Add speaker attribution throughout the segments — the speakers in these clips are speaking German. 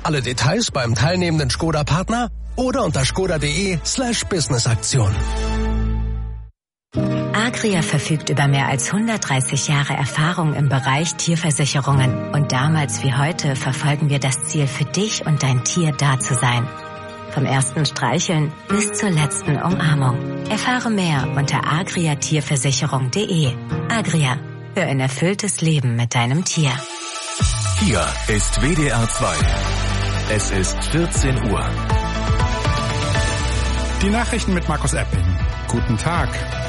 Speaker 1: Alle Details beim teilnehmenden Škoda-Partner oder unter škoda.de/Businessaktion.
Speaker 2: Agria verfügt über mehr als 130 Jahre Erfahrung im Bereich Tierversicherungen. Und damals wie heute verfolgen wir das Ziel, für dich und dein Tier da zu sein. Vom ersten Streicheln bis zur letzten Umarmung. Erfahre mehr unter agriatierversicherung.de. Agria, für ein erfülltes Leben mit deinem Tier.
Speaker 3: Hier ist WDR 2. Es ist 14 Uhr.
Speaker 4: Die Nachrichten mit Markus Epping. Guten Tag.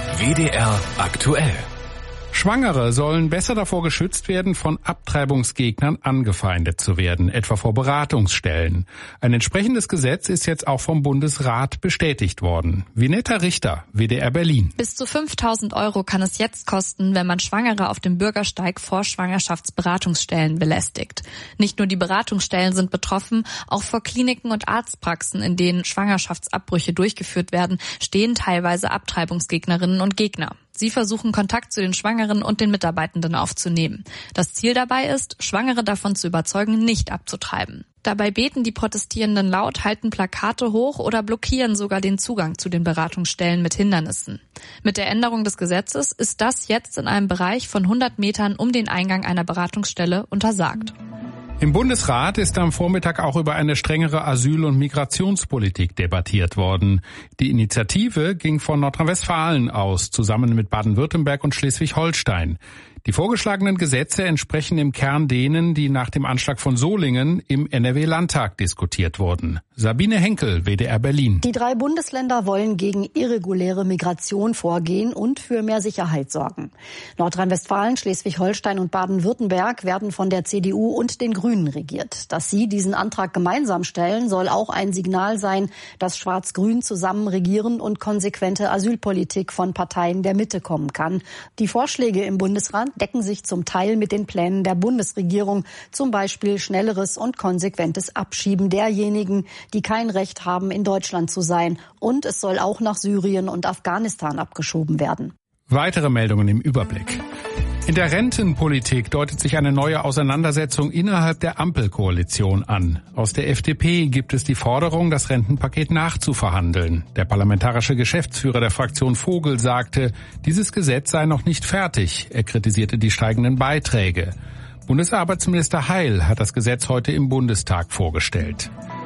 Speaker 3: WDR aktuell.
Speaker 4: Schwangere sollen besser davor geschützt werden, von Abtreibungsgegnern angefeindet zu werden, etwa vor Beratungsstellen. Ein entsprechendes Gesetz ist jetzt auch vom Bundesrat bestätigt worden. Vinetta Richter, WDR Berlin.
Speaker 5: Bis zu 5.000 € kann es jetzt kosten, wenn man Schwangere auf dem Bürgersteig vor Schwangerschaftsberatungsstellen belästigt. Nicht nur die Beratungsstellen sind betroffen, auch vor Kliniken und Arztpraxen, in denen Schwangerschaftsabbrüche durchgeführt werden, stehen teilweise Abtreibungsgegnerinnen und Gegner. Sie versuchen, Kontakt zu den Schwangeren und den Mitarbeitenden aufzunehmen. Das Ziel dabei ist, Schwangere davon zu überzeugen, nicht abzutreiben. Dabei beten die Protestierenden laut, halten Plakate hoch oder blockieren sogar den Zugang zu den Beratungsstellen mit Hindernissen. Mit der Änderung des Gesetzes ist das jetzt in einem Bereich von 100 Metern um den Eingang einer Beratungsstelle untersagt.
Speaker 4: Im Bundesrat ist am Vormittag auch über eine strengere Asyl- und Migrationspolitik debattiert worden. Die Initiative ging von Nordrhein-Westfalen aus, zusammen mit Baden-Württemberg und Schleswig-Holstein. Die vorgeschlagenen Gesetze entsprechen im Kern denen, die nach dem Anschlag von Solingen im NRW-Landtag diskutiert wurden. Sabine Henkel, WDR Berlin.
Speaker 6: Die 3 Bundesländer wollen gegen irreguläre Migration vorgehen und für mehr Sicherheit sorgen. Nordrhein-Westfalen, Schleswig-Holstein und Baden-Württemberg werden von der CDU und den Grünen regiert. Dass sie diesen Antrag gemeinsam stellen, soll auch ein Signal sein, dass Schwarz-Grün zusammen regieren und konsequente Asylpolitik von Parteien der Mitte kommen kann. Die Vorschläge im Bundesrat decken sich zum Teil mit den Plänen der Bundesregierung, zum Beispiel schnelleres und konsequentes Abschieben derjenigen, die kein Recht haben, in Deutschland zu sein. Und es soll auch nach Syrien und Afghanistan abgeschoben werden.
Speaker 4: Weitere Meldungen im Überblick. In der Rentenpolitik deutet sich eine neue Auseinandersetzung innerhalb der Ampelkoalition an. Aus der FDP gibt es die Forderung, das Rentenpaket nachzuverhandeln. Der parlamentarische Geschäftsführer der Fraktion Vogel sagte, dieses Gesetz sei noch nicht fertig. Er kritisierte die steigenden Beiträge. Bundesarbeitsminister Heil hat das Gesetz heute im Bundestag vorgestellt.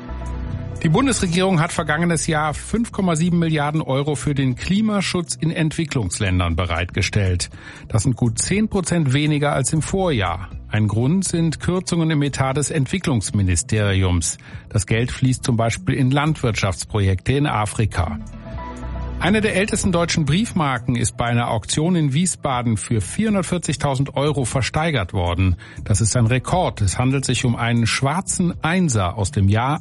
Speaker 4: Die Bundesregierung hat vergangenes Jahr 5,7 Milliarden € für den Klimaschutz in Entwicklungsländern bereitgestellt. Das sind gut 10% weniger als im Vorjahr. Ein Grund sind Kürzungen im Etat des Entwicklungsministeriums. Das Geld fließt zum Beispiel in Landwirtschaftsprojekte in Afrika. Eine der ältesten deutschen Briefmarken ist bei einer Auktion in Wiesbaden für 440.000 € versteigert worden. Das ist ein Rekord. Es handelt sich um einen schwarzen Einser aus dem Jahr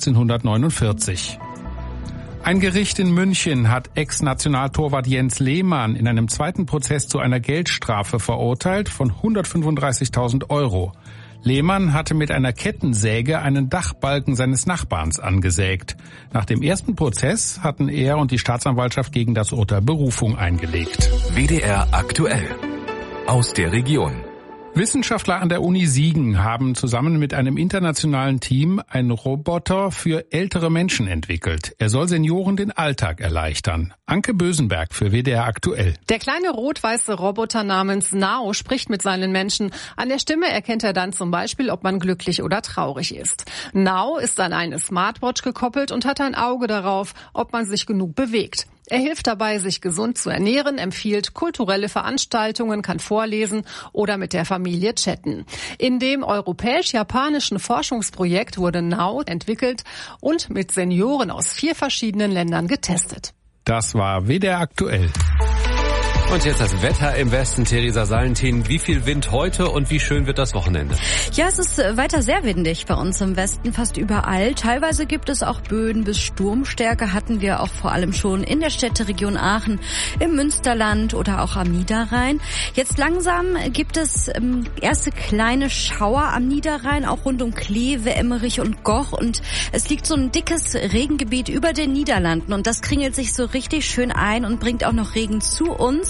Speaker 4: 1849. Ein Gericht in München hat Ex-Nationaltorwart Jens Lehmann in einem zweiten Prozess zu einer Geldstrafe verurteilt von 135.000 €. Lehmann hatte mit einer Kettensäge einen Dachbalken seines Nachbarns angesägt. Nach dem ersten Prozess hatten er und die Staatsanwaltschaft gegen das Urteil Berufung eingelegt.
Speaker 3: WDR aktuell. Aus der Region.
Speaker 4: Wissenschaftler an der Uni Siegen haben zusammen mit einem internationalen Team einen Roboter für ältere Menschen entwickelt. Er soll Senioren den Alltag erleichtern. Anke Bösenberg für WDR aktuell.
Speaker 7: Der kleine rot-weiße Roboter namens Nao spricht mit seinen Menschen. An der Stimme erkennt er dann zum Beispiel, ob man glücklich oder traurig ist. Nao ist an eine Smartwatch gekoppelt und hat ein Auge darauf, ob man sich genug bewegt. Er hilft dabei, sich gesund zu ernähren, empfiehlt kulturelle Veranstaltungen, kann vorlesen oder mit der Familie chatten. In dem europäisch-japanischen Forschungsprojekt wurde Nao entwickelt und mit Senioren aus 4 verschiedenen Ländern getestet.
Speaker 4: Das war WDR aktuell.
Speaker 8: Und jetzt das Wetter im Westen. Theresa Salentin, wie viel Wind heute und wie schön wird das Wochenende?
Speaker 9: Ja, es ist weiter sehr windig bei uns im Westen, fast überall. Teilweise gibt es auch Böen bis Sturmstärke, hatten wir auch vor allem schon in der Städteregion Aachen, im Münsterland oder auch am Niederrhein. Jetzt langsam gibt es erste kleine Schauer am Niederrhein, auch rund um Kleve, Emmerich und Goch. Und es liegt so ein dickes Regengebiet über den Niederlanden und das kringelt sich so richtig schön ein und bringt auch noch Regen zu uns.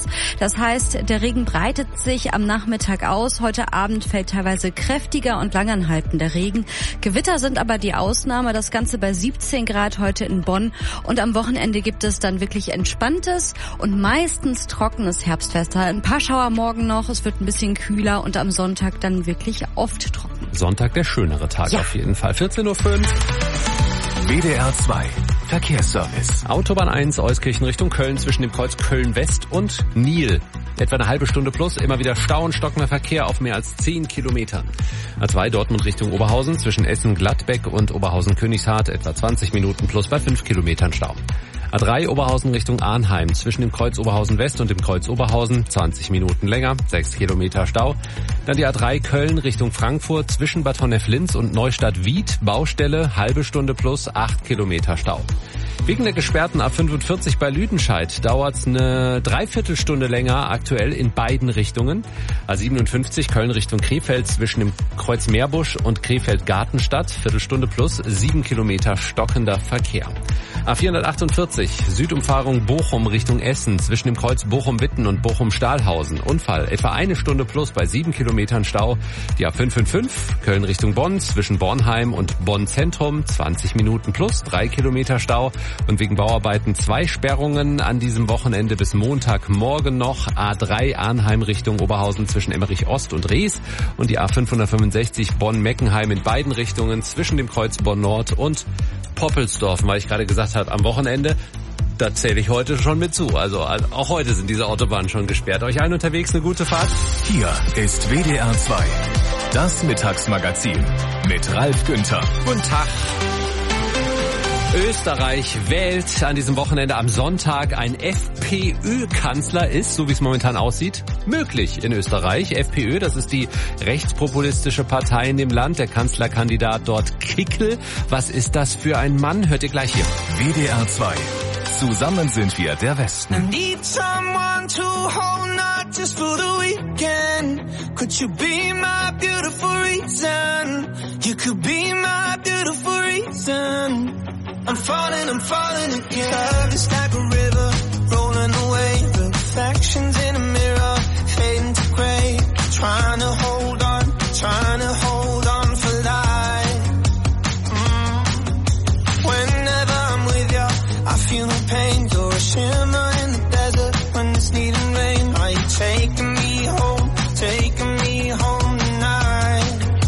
Speaker 9: Das heißt, der Regen breitet sich am Nachmittag aus. Heute Abend fällt teilweise kräftiger und langanhaltender Regen. Gewitter sind aber die Ausnahme. Das Ganze bei 17 Grad heute in Bonn. Und am Wochenende gibt es dann wirklich entspanntes und meistens trockenes Herbstwetter. Ein paar Schauer morgen noch. Es wird ein bisschen kühler und am Sonntag dann wirklich oft trocken.
Speaker 8: Sonntag der schönere Tag auf jeden Fall. 14:05 Uhr.
Speaker 3: WDR 2 Verkehrsservice.
Speaker 8: Autobahn 1 Euskirchen Richtung Köln zwischen dem Kreuz Köln-West und Nil. Etwa eine halbe Stunde plus, immer wieder Stau und stockender Verkehr auf mehr als 10 Kilometern. A2 Dortmund Richtung Oberhausen zwischen Essen-Gladbeck und Oberhausen-Königshardt etwa 20 Minuten plus bei 5 Kilometern Stau. A3 Oberhausen Richtung Arnheim zwischen dem Kreuz Oberhausen West und dem Kreuz Oberhausen 20 Minuten länger, 6 Kilometer Stau. Dann die A3 Köln Richtung Frankfurt zwischen Bad Honnef-Linz und Neustadt-Wied, Baustelle, halbe Stunde plus 8 Kilometer Stau. Wegen der gesperrten A45 bei Lüdenscheid dauert's eine Dreiviertelstunde länger aktuell in beiden Richtungen. A57 Köln Richtung Krefeld zwischen dem Kreuz Meerbusch und Krefeld-Gartenstadt, Viertelstunde plus 7 Kilometer stockender Verkehr. A448 Südumfahrung Bochum Richtung Essen zwischen dem Kreuz Bochum-Witten und Bochum-Stahlhausen. Unfall etwa eine Stunde plus bei 7 Kilometern Stau. Die A555 Köln Richtung Bonn zwischen Bornheim und Bonn-Zentrum 20 Minuten plus 3 Kilometer Stau. Und wegen Bauarbeiten 2 Sperrungen an diesem Wochenende bis Montagmorgen noch. A3 Arnheim Richtung Oberhausen zwischen Emmerich Ost und Rees und die A565 Bonn-Meckenheim in beiden Richtungen zwischen dem Kreuz Bonn-Nord und Poppelsdorf, weil ich gerade gesagt habe, am Wochenende, da zähle ich heute schon mit zu. Also auch heute sind diese Autobahnen schon gesperrt. Euch allen unterwegs eine gute Fahrt.
Speaker 3: Hier ist WDR 2, das Mittagsmagazin mit Ralf Günther.
Speaker 8: Guten Tag. Österreich wählt an diesem Wochenende am Sonntag ein FPÖ-Kanzler, ist, so wie es momentan aussieht, möglich in Österreich. FPÖ, das ist die rechtspopulistische Partei in dem Land. Der Kanzlerkandidat dort Kickl. Was ist das für ein Mann? Hört ihr gleich hier.
Speaker 3: WDR 2. Zusammen sind wir der Westen.
Speaker 10: I need someone to hold, not just for the weekend. Could you be my beautiful reason? You could be my beautiful reason. I'm falling again. Love is like a river, rolling away. Reflections in a mirror, fading to grey. Trying to hold on for life. Whenever I'm with you, I feel no pain. You're a shimmer in the desert when it's needing rain. Are you taking me home tonight?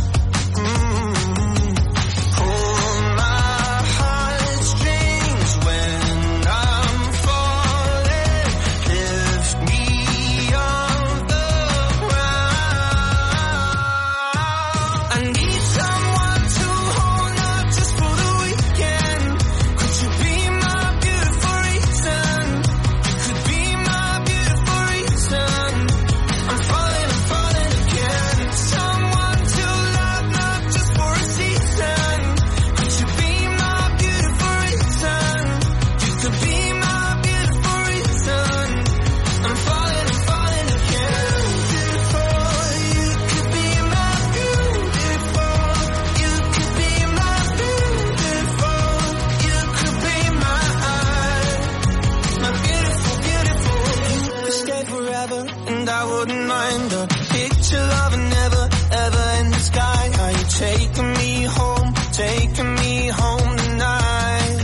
Speaker 10: Taking me home tonight.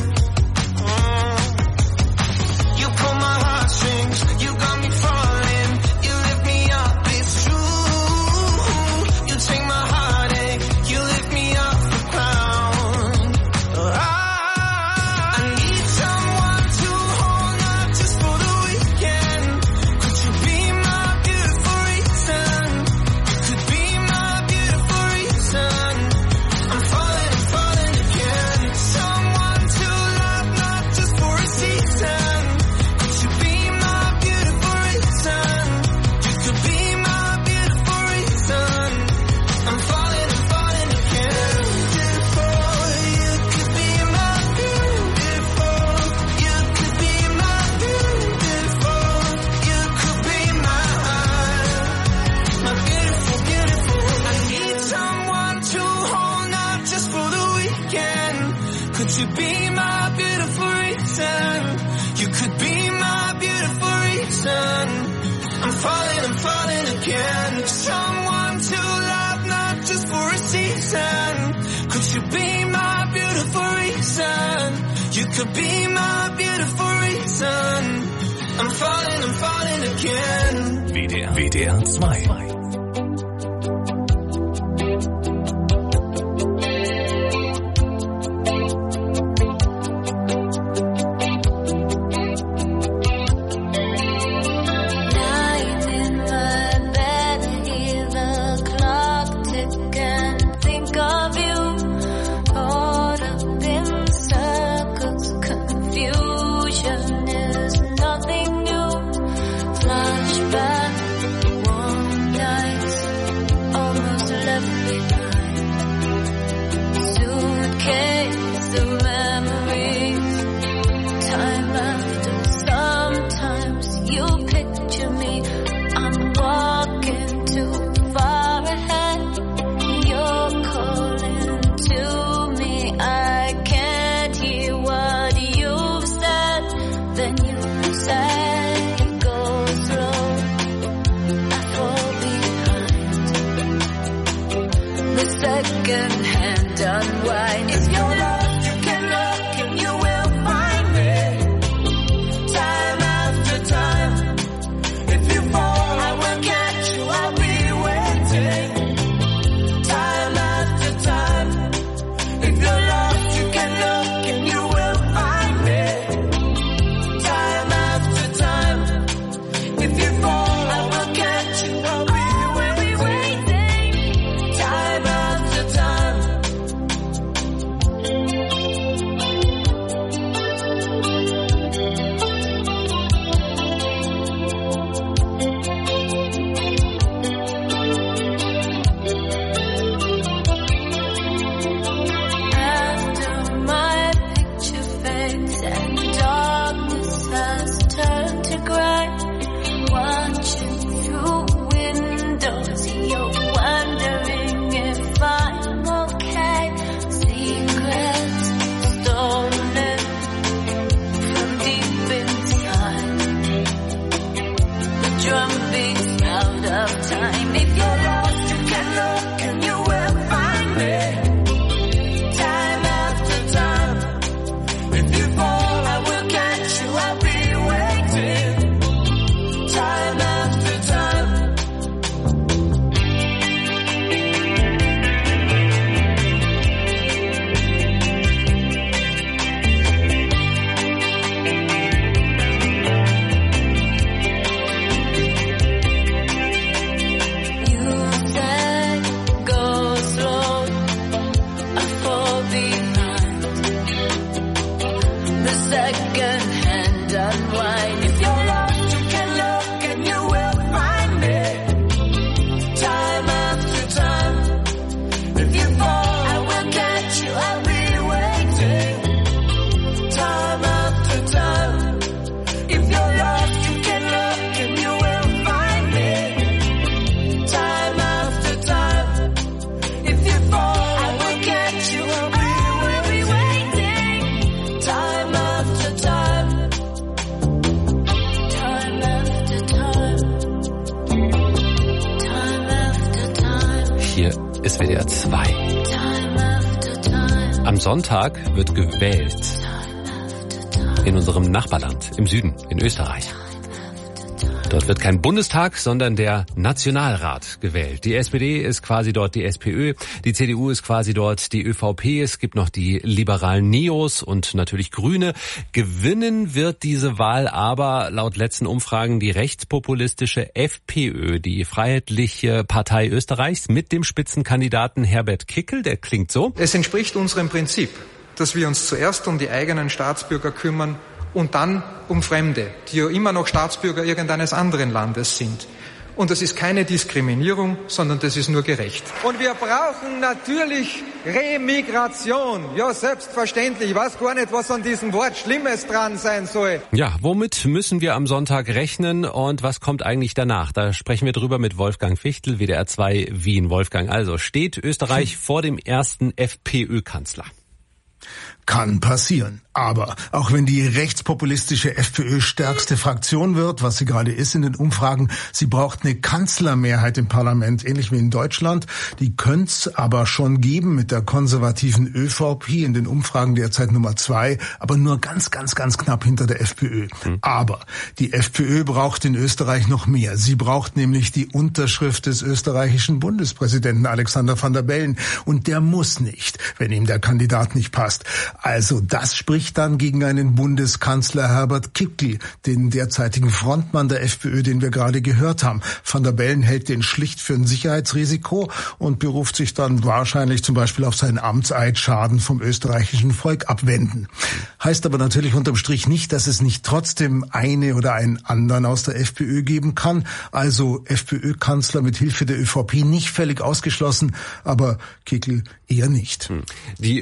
Speaker 10: You pull my heartstrings, you got me falling. You lift me up, it's true. You take my heartache, you lift me off the ground. I need someone to hold, not just for the weekend. Could you be my beautiful reason? You could be my beautiful reason. I'm falling again. Someone to love, not just for a season. Could you be my beautiful reason? You could be my beautiful reason. I'm falling again. Beautiful, you could be my beautiful. You could be my beautiful. You could be my beautiful, beautiful. I need someone to hold, not just for the weekend. Could you be my beautiful reason? You could be my beautiful reason. falling again. Someone to love, not just for a season. Could you be my beautiful reason? You could be my beautiful reason. I'm falling again.
Speaker 3: WDR 2.
Speaker 8: WDR 2. Am Sonntag wird gewählt. In unserem Nachbarland, im Süden, in Österreich. Dort wird kein Bundestag, sondern der Nationalrat gewählt. Die SPD ist quasi dort die SPÖ, die CDU ist quasi dort die ÖVP, es gibt noch die liberalen Neos und natürlich Grüne. Gewinnen wird diese Wahl aber laut letzten Umfragen die rechtspopulistische FPÖ, die Freiheitliche Partei Österreichs, mit dem Spitzenkandidaten Herbert Kickl, der klingt so.
Speaker 11: Es entspricht unserem Prinzip, dass wir uns zuerst um die eigenen Staatsbürger kümmern und dann um Fremde, die ja immer noch Staatsbürger irgendeines anderen Landes sind. Und das ist keine Diskriminierung, sondern das ist nur gerecht. Und wir brauchen natürlich Remigration. Ja, selbstverständlich. Ich weiß gar nicht, was an diesem Wort Schlimmes dran sein soll.
Speaker 8: Ja, womit müssen wir am Sonntag rechnen und was kommt eigentlich danach? Da sprechen wir drüber mit Wolfgang Fichtel, WDR 2 Wien. Wolfgang, also steht Österreich vor dem ersten FPÖ-Kanzler?
Speaker 12: Kann passieren. Aber auch wenn die rechtspopulistische FPÖ stärkste Fraktion wird, was sie gerade ist in den Umfragen, sie braucht eine Kanzlermehrheit im Parlament, ähnlich wie in Deutschland. Die könnte es aber schon geben mit der konservativen ÖVP in den Umfragen derzeit Nummer 2, aber nur ganz knapp hinter der FPÖ. Aber die FPÖ braucht in Österreich noch mehr. Sie braucht nämlich die Unterschrift des österreichischen Bundespräsidenten Alexander Van der Bellen. Und der muss nicht, wenn ihm der Kandidat nicht passt. Also das spricht dann gegen einen Bundeskanzler Herbert Kickl, den derzeitigen Frontmann der FPÖ, den wir gerade gehört haben. Van der Bellen hält den schlicht für ein Sicherheitsrisiko und beruft sich dann wahrscheinlich zum Beispiel auf seinen Amtseid, Schaden vom österreichischen Volk abwenden. Heißt aber natürlich unterm Strich nicht, dass es nicht trotzdem eine oder einen anderen aus der FPÖ geben kann. Also FPÖ-Kanzler mit Hilfe der ÖVP nicht völlig ausgeschlossen, aber Kickl eher nicht.
Speaker 8: Die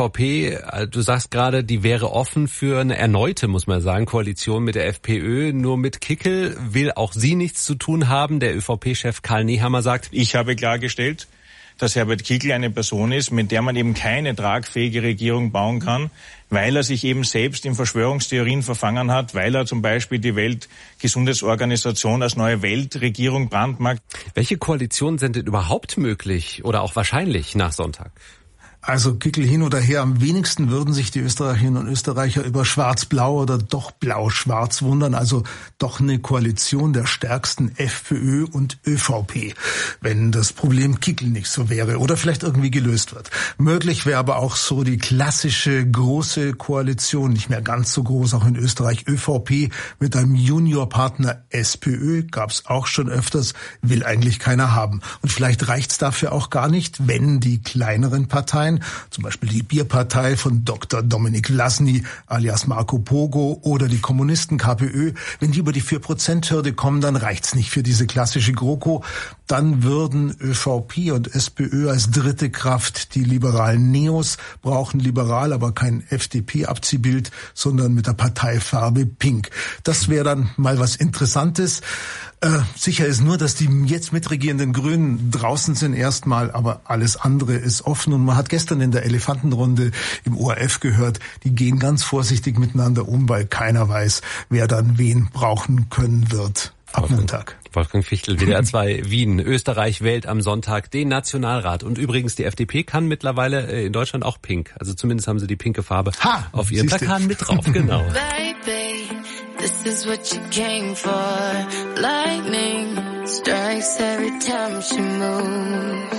Speaker 8: ÖVP, du sagst gerade, die wäre offen für eine erneute, muss man sagen, Koalition mit der FPÖ. Nur mit Kickl will auch sie nichts zu tun haben. Der ÖVP-Chef Karl Nehammer sagt:
Speaker 13: Ich habe klargestellt, dass Herbert Kickl eine Person ist, mit der man eben keine tragfähige Regierung bauen kann, weil er sich eben selbst in Verschwörungstheorien verfangen hat, weil er zum Beispiel die Weltgesundheitsorganisation als neue Weltregierung brandmarkt.
Speaker 8: Welche Koalitionen sind denn überhaupt möglich oder auch wahrscheinlich nach Sonntag?
Speaker 12: Also Kickl hin oder her, am wenigsten würden sich die Österreicherinnen und Österreicher über Schwarz-Blau oder doch Blau-Schwarz wundern. Also doch eine Koalition der stärksten FPÖ und ÖVP, wenn das Problem Kickl nicht so wäre oder vielleicht irgendwie gelöst wird. Möglich wäre aber auch so die klassische große Koalition, nicht mehr ganz so groß, auch in Österreich, ÖVP mit einem Juniorpartner SPÖ, gab's auch schon öfters, will eigentlich keiner haben. Und vielleicht reicht's dafür auch gar nicht, wenn die kleineren Parteien, zum Beispiel die Bierpartei von Dr. Dominik Vlasny alias Marco Pogo oder die Kommunisten KPÖ, wenn die über die 4%-Hürde kommen, dann reicht's nicht für diese klassische GroKo. Dann würden ÖVP und SPÖ als dritte Kraft die liberalen Neos brauchen, liberal, aber kein FDP-Abziehbild, sondern mit der Parteifarbe Pink. Das wäre dann mal was Interessantes. Sicher ist nur, dass die jetzt mitregierenden Grünen draußen sind erstmal, aber alles andere ist offen. Und man hat gestern in der Elefantenrunde im ORF gehört, die gehen ganz vorsichtig miteinander um, weil keiner weiß, wer dann wen brauchen können wird ab Montag.
Speaker 8: Wolfgang Fichtel, WDR 2 Wien. Österreich wählt am Sonntag den Nationalrat. Und übrigens, die FDP kann mittlerweile in Deutschland auch pink. Also zumindest haben sie die pinke Farbe auf ihren Plakaten mit drauf. Genau.
Speaker 10: Baby, this is what you came for. Lightning strikes every time she moves.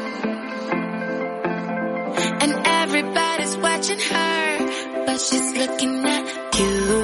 Speaker 10: And everybody's watching her, but she's looking at you.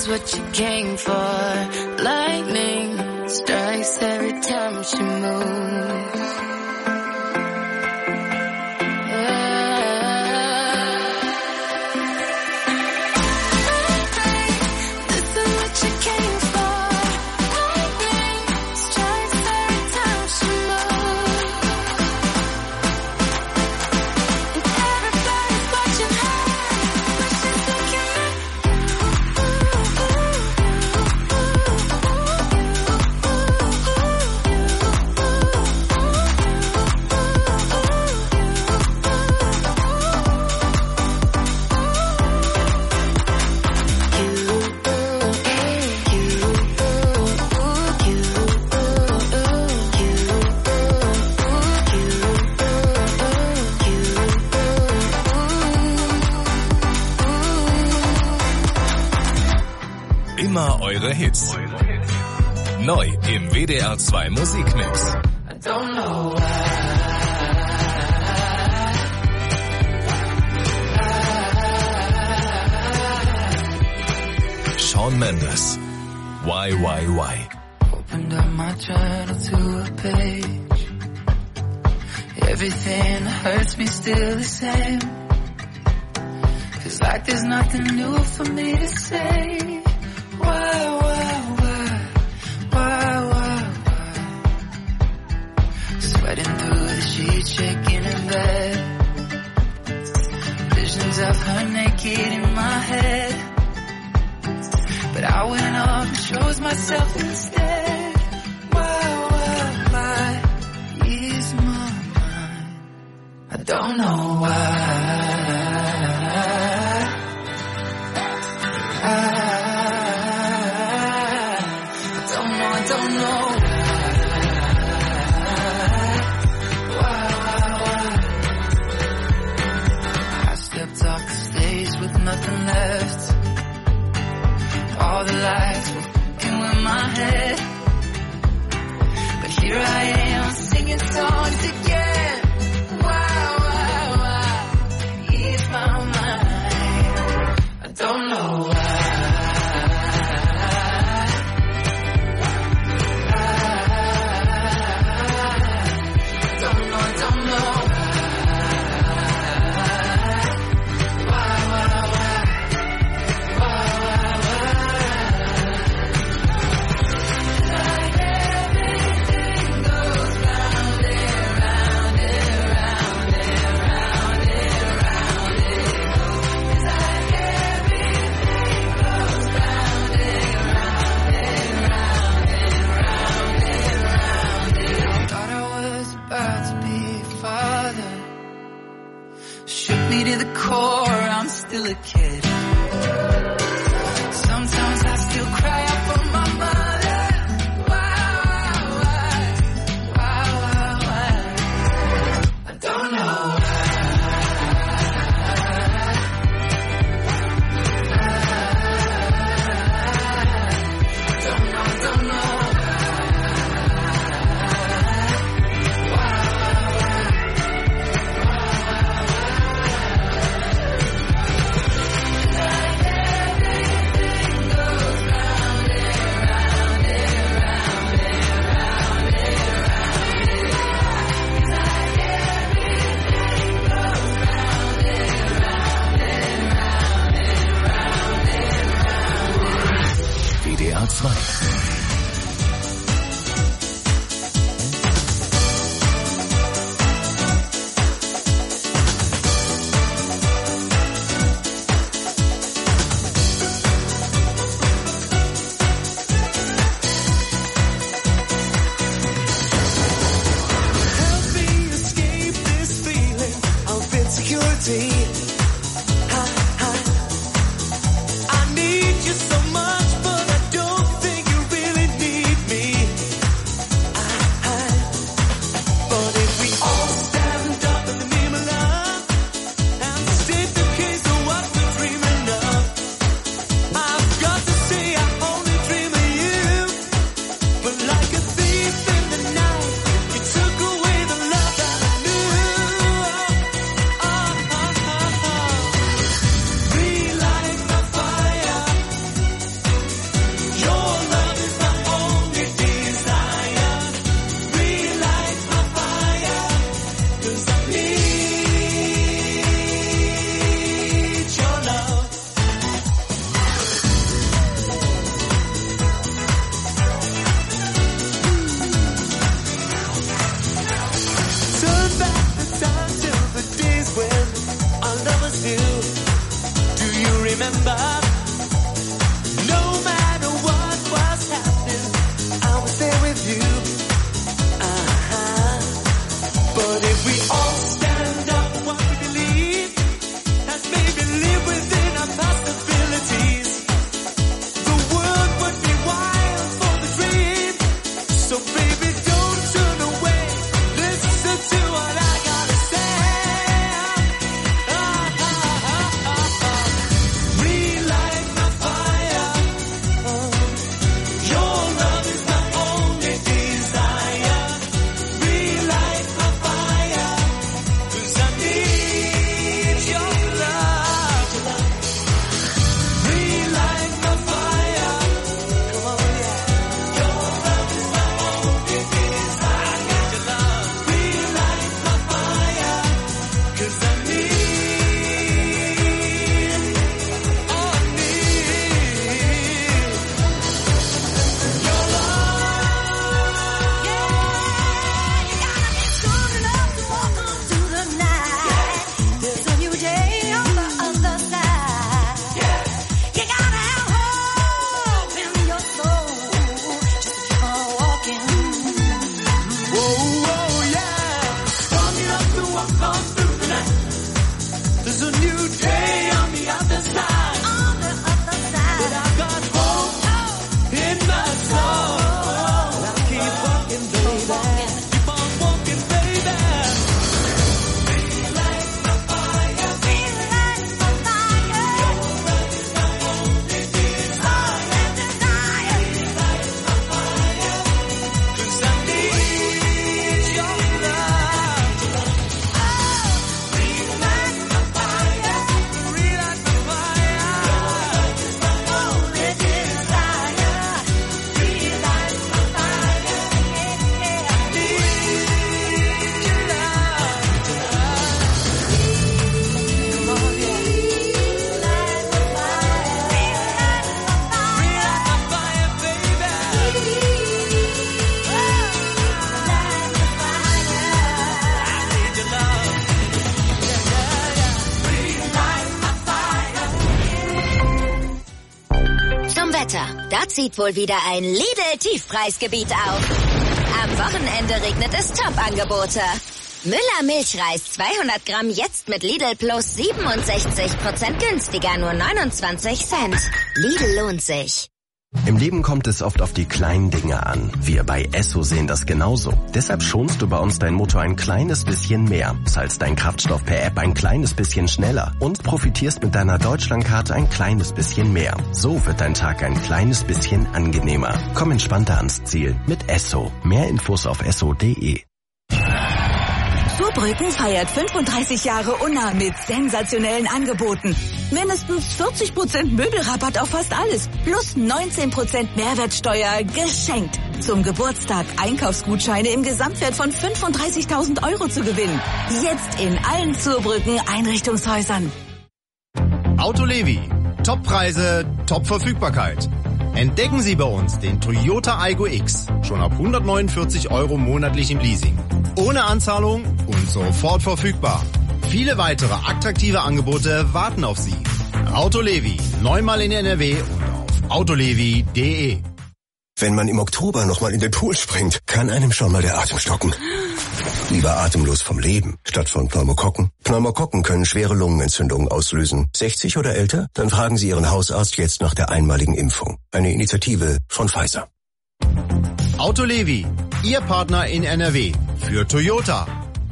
Speaker 10: what you came for. Lightning strikes every time she moves.
Speaker 3: Immer eure Hits. Neu im WDR 2 Musikmix.
Speaker 10: I don't know why.
Speaker 3: Shawn Mendes. Why?
Speaker 10: Opened up my journal to a page. Everything that hurts me still the same. Feels like there's nothing new for me to say. Why? Sweating through the sheets, shaking in bed. Visions of her naked in my head. But I went off and chose myself instead. Why? Ease my mind. I don't know why. I don't know why. I stepped off the stage with nothing left. All the lights were fucking with my head. But here I am singing songs again. Why? Ease my mind. I don't know why. To the core, I'm still a kid. Sometimes I still cry out for my mother. Why? I don't know don't know.
Speaker 14: Da zieht wohl wieder ein Lidl-Tiefpreisgebiet auf. Am Wochenende regnet es Top-Angebote. Müller Milchreis 200 Gramm jetzt mit Lidl Plus 67% günstiger, nur 29 Cent. Lidl lohnt sich.
Speaker 15: Im Leben kommt es oft auf die kleinen Dinge an. Wir bei Esso sehen das genauso. Deshalb schonst du bei uns dein Motor ein kleines bisschen mehr, zahlst deinen Kraftstoff per App ein kleines bisschen schneller und profitierst mit deiner Deutschlandkarte ein kleines bisschen mehr. So wird dein Tag ein kleines bisschen angenehmer. Komm entspannter ans Ziel mit Esso. Mehr Infos auf esso.de.
Speaker 16: Zurbrücken feiert 35 Jahre Unna mit sensationellen Angeboten. Mindestens 40% Möbelrabatt auf fast alles. Plus 19% Mehrwertsteuer geschenkt. Zum Geburtstag Einkaufsgutscheine im Gesamtwert von 35.000 Euro zu gewinnen. Jetzt in allen Zurbrücken Einrichtungshäusern.
Speaker 17: Autolevi. Toppreise, Top-Verfügbarkeit. Entdecken Sie bei uns den Toyota Aygo X. Schon ab 149 Euro monatlich im Leasing. Ohne Anzahlung und sofort verfügbar. Viele weitere attraktive Angebote warten auf Sie. Autolevi, neunmal in NRW und auf autolevi.de.
Speaker 18: Wenn man im Oktober nochmal in den Pool springt, kann einem schon mal der Atem stocken. Lieber atemlos vom Leben, statt von Pneumokokken. Pneumokokken können schwere Lungenentzündungen auslösen. 60 oder älter? Dann fragen Sie Ihren Hausarzt jetzt nach der einmaligen Impfung. Eine Initiative von Pfizer.
Speaker 17: Autolevi, Ihr Partner in NRW für Toyota.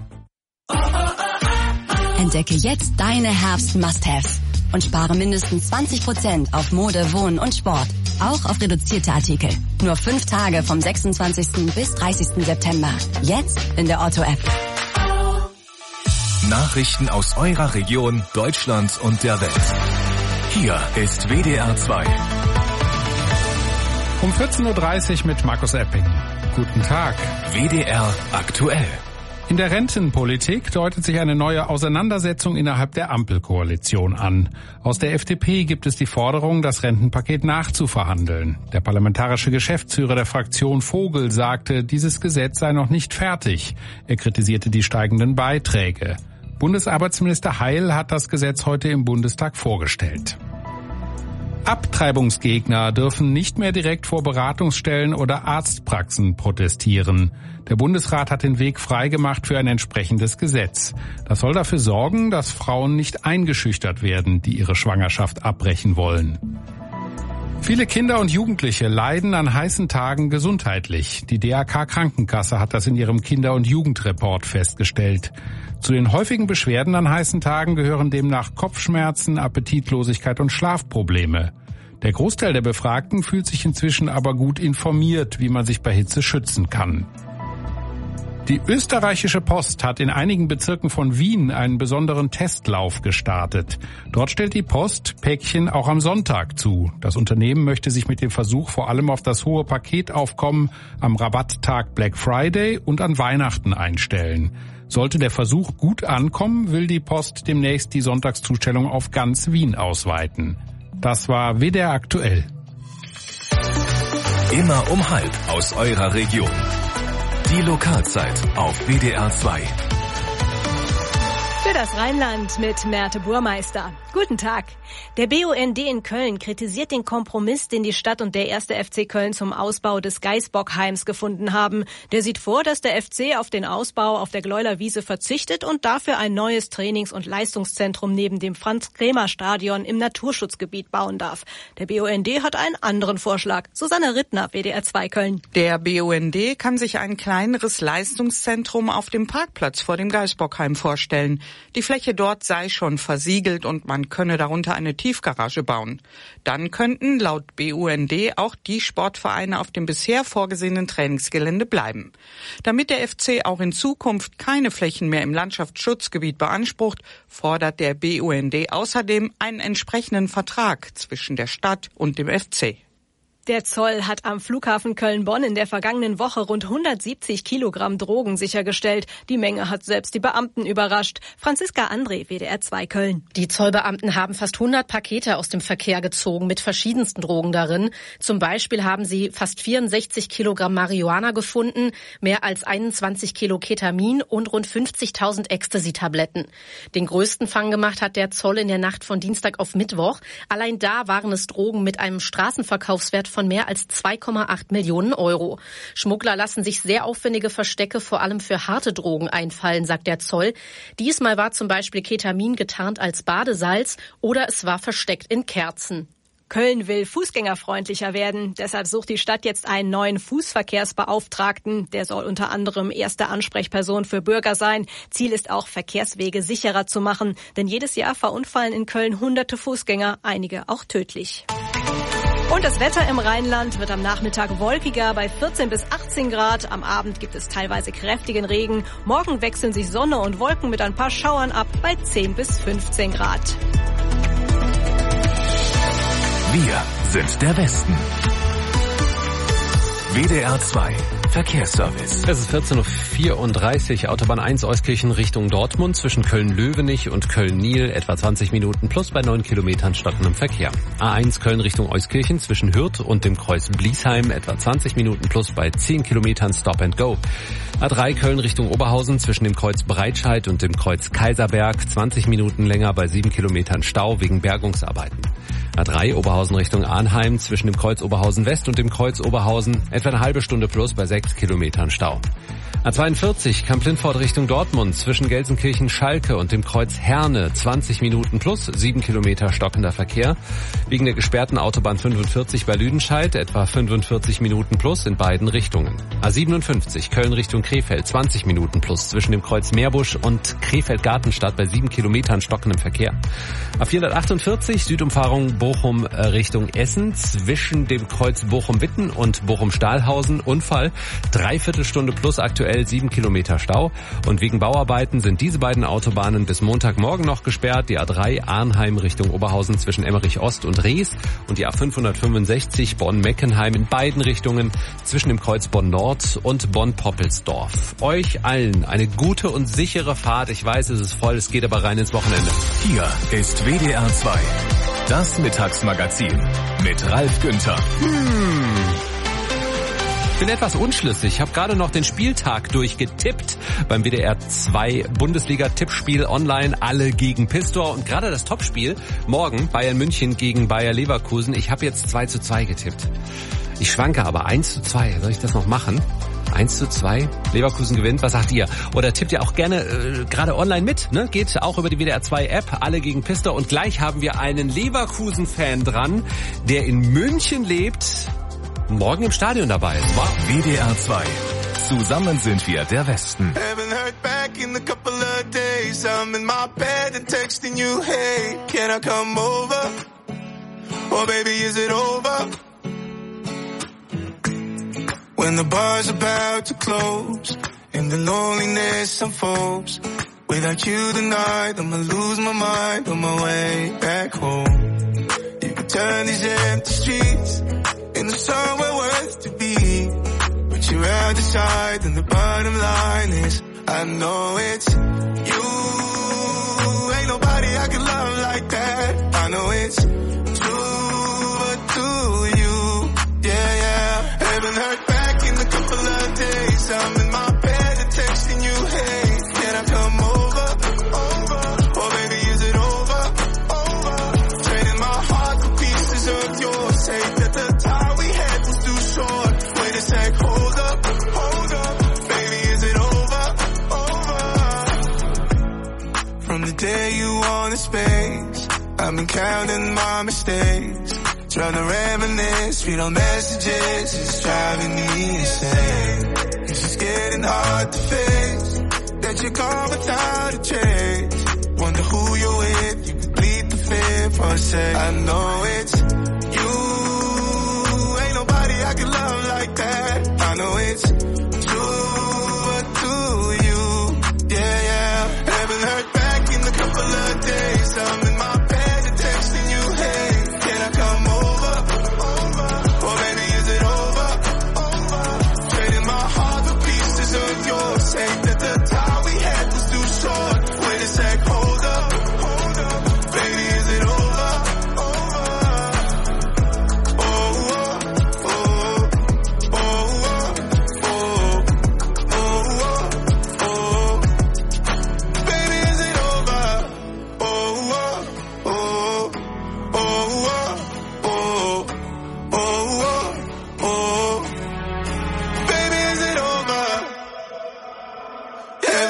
Speaker 19: Entdecke jetzt deine Herbst-Must-Haves und spare mindestens 20% auf Mode, Wohnen und Sport. Auch auf reduzierte Artikel. Nur 5 Tage vom 26. bis 30. September. Jetzt in der Otto-App.
Speaker 3: Nachrichten aus eurer Region, Deutschland und der Welt. Hier ist WDR 2.
Speaker 4: Um 14.30 Uhr mit Markus Epping. Guten Tag.
Speaker 3: WDR aktuell.
Speaker 4: In der Rentenpolitik deutet sich eine neue Auseinandersetzung innerhalb der Ampelkoalition an. Aus der FDP gibt es die Forderung, das Rentenpaket nachzuverhandeln. Der parlamentarische Geschäftsführer der Fraktion Vogel sagte, dieses Gesetz sei noch nicht fertig. Er kritisierte die steigenden Beiträge. Bundesarbeitsminister Heil hat das Gesetz heute im Bundestag vorgestellt. Abtreibungsgegner dürfen nicht mehr direkt vor Beratungsstellen oder Arztpraxen protestieren. Der Bundesrat hat den Weg freigemacht für ein entsprechendes Gesetz. Das soll dafür sorgen, dass Frauen nicht eingeschüchtert werden, die ihre Schwangerschaft abbrechen wollen. Viele Kinder und Jugendliche leiden an heißen Tagen gesundheitlich. Die DRK Krankenkasse hat das in ihrem Kinder- und Jugendreport festgestellt. Zu den häufigen Beschwerden an heißen Tagen gehören demnach Kopfschmerzen, Appetitlosigkeit und Schlafprobleme. Der Großteil der Befragten fühlt sich inzwischen aber gut informiert, wie man sich bei Hitze schützen kann. Die österreichische Post hat in einigen Bezirken von Wien einen besonderen Testlauf gestartet. Dort stellt die Post Päckchen auch am Sonntag zu. Das Unternehmen möchte sich mit dem Versuch vor allem auf das hohe Paketaufkommen am Rabatttag Black Friday und an Weihnachten einstellen. Sollte der Versuch gut ankommen, will die Post demnächst die Sonntagszustellung auf ganz Wien ausweiten. Das war WDR aktuell.
Speaker 3: Immer um 1:30 aus eurer Region. Die Lokalzeit auf WDR 2.
Speaker 20: Für das Rheinland mit Merte Burmeister. Guten Tag. Der BUND in Köln kritisiert den Kompromiss, den die Stadt und der 1. FC Köln zum Ausbau des Gaisbockheims gefunden haben. Der sieht vor, dass der FC auf den Ausbau auf der Gleuler Wiese verzichtet und dafür ein neues Trainings- und Leistungszentrum neben dem Franz-Kremer-Stadion im Naturschutzgebiet bauen darf. Der BUND hat einen anderen Vorschlag. Susanne Rittner, WDR 2 Köln.
Speaker 21: Der BUND kann sich ein kleineres Leistungszentrum auf dem Parkplatz vor dem Gaisbockheim vorstellen. Die Fläche dort sei schon versiegelt und man könne darunter eine Tiefgarage bauen. Dann könnten laut BUND auch die Sportvereine auf dem bisher vorgesehenen Trainingsgelände bleiben. Damit der FC auch in Zukunft keine Flächen mehr im Landschaftsschutzgebiet beansprucht, fordert der BUND außerdem einen entsprechenden Vertrag zwischen der Stadt und dem FC.
Speaker 20: Der Zoll hat am Flughafen Köln-Bonn in der vergangenen Woche rund 170 Kilogramm Drogen sichergestellt. Die Menge hat selbst die Beamten überrascht. Franziska André, WDR 2 Köln.
Speaker 22: Die Zollbeamten haben fast 100 Pakete aus dem Verkehr gezogen mit verschiedensten Drogen darin. Zum Beispiel haben sie fast 64 Kilogramm Marihuana gefunden, mehr als 21 Kilo Ketamin und rund 50.000 Ecstasy-Tabletten. Den größten Fang gemacht hat der Zoll in der Nacht von Dienstag auf Mittwoch. Allein da waren es Drogen mit einem Straßenverkaufswert von von mehr als 2,8 Millionen Euro. Schmuggler lassen sich sehr aufwendige Verstecke vor allem für harte Drogen einfallen, sagt der Zoll. Diesmal war zum Beispiel Ketamin getarnt als Badesalz oder es war versteckt in Kerzen.
Speaker 20: Köln will fußgängerfreundlicher werden. Deshalb sucht die Stadt jetzt einen neuen Fußverkehrsbeauftragten. Der soll unter anderem erste Ansprechperson für Bürger sein. Ziel ist auch, Verkehrswege sicherer zu machen. Denn jedes Jahr verunfallen in Köln hunderte Fußgänger, einige auch tödlich. Und das Wetter im Rheinland wird am Nachmittag wolkiger bei 14 bis 18 Grad. Am Abend gibt es teilweise kräftigen Regen. Morgen wechseln sich Sonne und Wolken mit ein paar Schauern ab bei 10 bis 15 Grad.
Speaker 3: Wir sind der Westen. WDR 2 Verkehrsservice.
Speaker 8: Es ist 14.34 Uhr, Autobahn 1 Euskirchen Richtung Dortmund zwischen Köln-Löwenich und Köln-Niel, etwa 20 Minuten plus bei 9 Kilometern stockendem Verkehr. A1 Köln Richtung Euskirchen zwischen Hürth und dem Kreuz Bliesheim, etwa 20 Minuten plus bei 10 Kilometern Stop and Go. A3 Köln Richtung Oberhausen zwischen dem Kreuz Breitscheid und dem Kreuz Kaiserberg, 20 Minuten länger bei 7 Kilometern Stau wegen Bergungsarbeiten. A3 Oberhausen Richtung Arnheim zwischen dem Kreuz Oberhausen West und dem Kreuz Oberhausen, etwa eine halbe Stunde plus bei 6 Kilometern Stau. A42 Kamp-Lintfort Richtung Dortmund zwischen Gelsenkirchen-Schalke und dem Kreuz Herne, 20 Minuten plus 7 Kilometer stockender Verkehr. Wegen der gesperrten Autobahn 45 bei Lüdenscheid, etwa 45 Minuten plus in beiden Richtungen. A57 Köln Richtung Krefeld, 20 Minuten plus zwischen dem Kreuz Meerbusch und Krefeld-Gartenstadt bei 7 Kilometern stockendem Verkehr. A448 Südumfahrung Bochum Richtung Essen zwischen dem Kreuz Bochum-Witten und Bochum-Stahlhausen, Unfall, dreiviertel Stunde plus aktuell 7 Kilometer Stau. Und wegen Bauarbeiten sind diese beiden Autobahnen bis Montagmorgen noch gesperrt. Die A3 Arnheim Richtung Oberhausen zwischen Emmerich Ost und Rees und die A565 Bonn-Meckenheim in beiden Richtungen zwischen dem Kreuz Bonn-Nord und Bonn-Poppelsdorf. Euch allen eine gute und sichere Fahrt. Ich weiß, es ist voll, es geht aber rein ins Wochenende.
Speaker 3: Hier ist WDR 2. Das Mittagsmagazin mit Ralf Günther.
Speaker 8: Ich bin etwas unschlüssig. Ich habe gerade noch den Spieltag durchgetippt beim WDR 2 Bundesliga-Tippspiel online, alle gegen Pistor. Und gerade das Topspiel morgen, Bayern München gegen Bayer Leverkusen. Ich habe jetzt 2:2 getippt. Ich schwanke aber 1:2. Soll ich das noch machen? 1:2, Leverkusen gewinnt. Was sagt ihr? Oder tippt ihr auch gerne gerade online mit? Ne? Geht auch über die WDR 2 App, alle gegen Pistor. Und gleich haben wir einen Leverkusen-Fan dran, der in München lebt, morgen im Stadion dabei ist. Wow.
Speaker 3: WDR 2. Zusammen sind wir der Westen.
Speaker 10: Haven't heard back in a couple of days. I'm in my bed and texting you, hey, can I come over? Oh baby, is it over? When the bar's about to close and the loneliness unfolds, without you tonight, I'ma lose my mind on my way back home. You can turn these empty streets into somewhere worth to be, but you're out the side and the bottom line is, I know it's you. Ain't nobody I can love like that. I know it's true, but do you? Yeah, yeah. Haven't heard back in a couple of days. I'm in my bed and texting you, hey, can I come over? Oh baby, is it over? Trading my heart for pieces of yours. Say that the time we had was too short. Wait a sec, hold up. Baby, is it over? From the day you wanted space, I've been counting my mistakes. Trying to reminisce, read on messages, it's driving me insane. It's just getting hard to face that you're gone without a trace. Wonder who you're with, you could plead the fifth for a sec. I know it's you. Ain't nobody I can love like that. I know it's true, but do you? Yeah, yeah. Haven't heard back in a couple of days. I'm in my bed and texting you, hey, can I come over? Oh baby, is it over? Trading my heart for pieces of yours. Say that the time we had was too short. Wait a sec, hold up. Baby, is it over?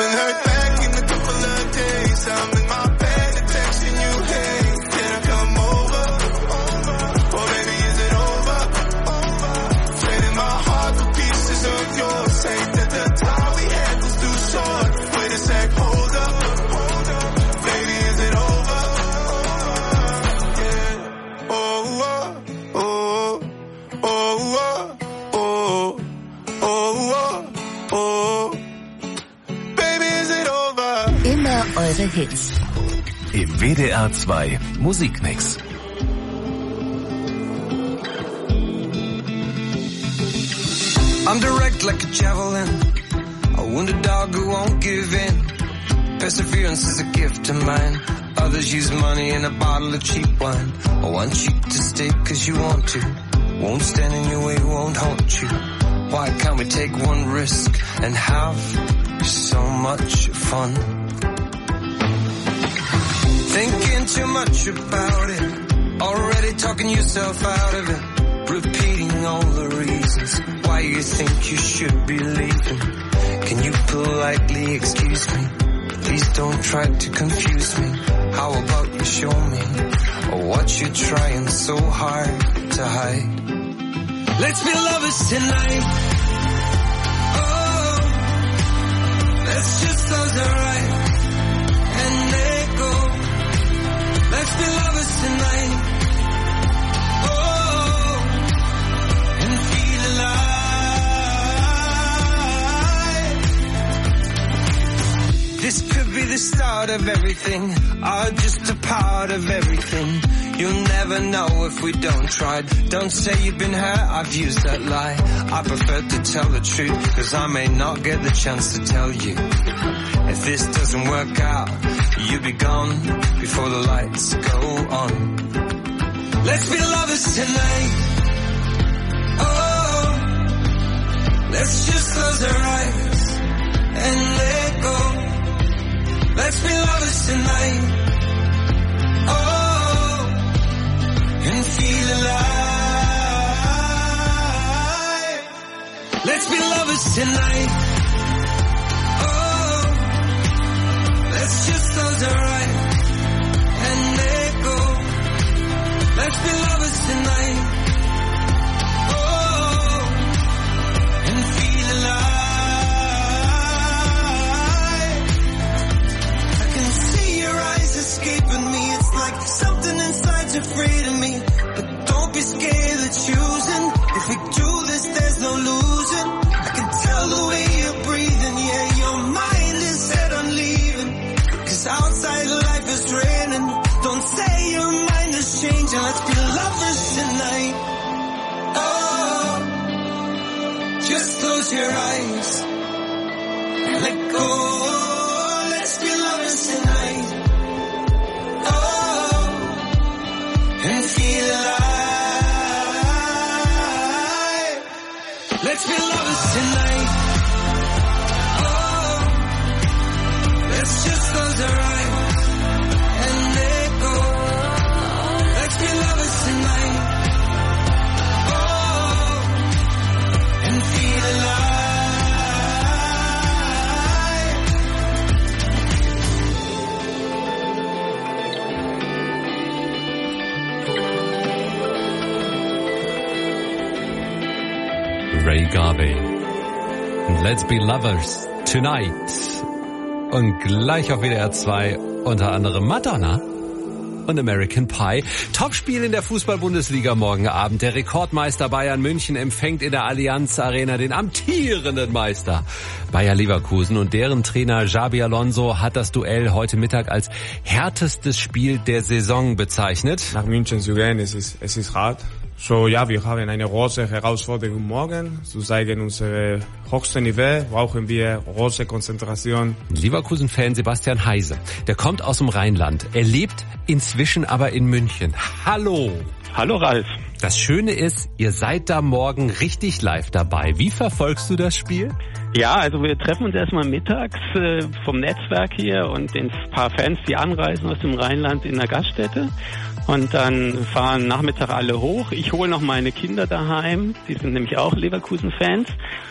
Speaker 10: Haven't heard back in a couple of days. I'm in my bed and texting you, hey, can I come over? Oh baby, is it over? Trading my heart for pieces of yours. Ain't that the time we had was too short? Wait a sec, hold up. Baby, is it over? Yeah. Oh, oh, oh, oh, oh, oh, oh. Baby, is it over?
Speaker 3: Immer eure Hits. Im WDR 2 Musikmix.
Speaker 10: I'm direct like a javelin, a wounded dog who won't give in. Perseverance is a gift of mine. Others use money and a bottle of cheap wine. I want you to stay cause you want to. Won't stand in your way, won't haunt you. Why can't we take one risk and have so much fun? Thinking too much about it, already talking yourself out of it. Repeating all the reasons why you think you should be leaving. Can you politely excuse me? Please don't try to confuse me. How about you show me what you're trying so hard to hide? Let's be lovers tonight. Oh, let's just close our eyes and let go. Let's be lovers tonight. This could be the start of everything, or just a part of everything. You'll never know if we don't try. Don't say you've been hurt, I've used that lie. I prefer to tell the truth, cause I may not get the chance to tell you. If this doesn't work out, you'll be gone before the lights go on. Let's be lovers tonight. Oh, let's just close our eyes and let go. Let's be lovers tonight. Oh, and feel alive. Let's be lovers tonight. Oh, let's just close our eyes and let go. Let's be lovers tonight. Oh, and feel alive. Escaping me, it's like something inside's afraid of me. But don't be scared of choosing. If we do this, there's no losing. I can tell the way you're breathing. Yeah, your mind is set on leaving. Cause outside life is raining. Don't say your mind is changing. Let's be lovers tonight. Oh, just close your eyes and let go. Let's be lovers tonight. And feel alive. Let's be lovers tonight. Oh, let's just close our eyes and let go. Let's be lovers tonight. Oh, and feel alive.
Speaker 8: Ray Garvey. Let's be lovers tonight. Und gleich auf WDR 2 unter anderem Madonna und American Pie. Topspiel in der Fußball-Bundesliga morgen Abend. Der Rekordmeister Bayern München empfängt in der Allianz Arena den amtierenden Meister Bayer Leverkusen. Und deren Trainer Xabi Alonso hat das Duell heute Mittag als härtestes Spiel der Saison bezeichnet.
Speaker 1: Nach München zu gehen, es ist hart. So, ja, wir haben eine große Herausforderung morgen. Zu zeigen unser höchstes Niveau brauchen wir große Konzentration.
Speaker 8: Leverkusen-Fan Sebastian Heise, der kommt aus dem Rheinland. Er lebt inzwischen aber in München. Hallo.
Speaker 2: Hallo Ralf.
Speaker 8: Das Schöne ist, ihr seid da morgen richtig live dabei. Wie verfolgst du das Spiel?
Speaker 2: Ja, also wir treffen uns erstmal mittags vom Netzwerk hier und den paar Fans, die anreisen aus dem Rheinland in der Gaststätte. Und dann fahren Nachmittag alle hoch. Ich hole noch meine Kinder daheim, die sind nämlich auch Leverkusen-Fans. Und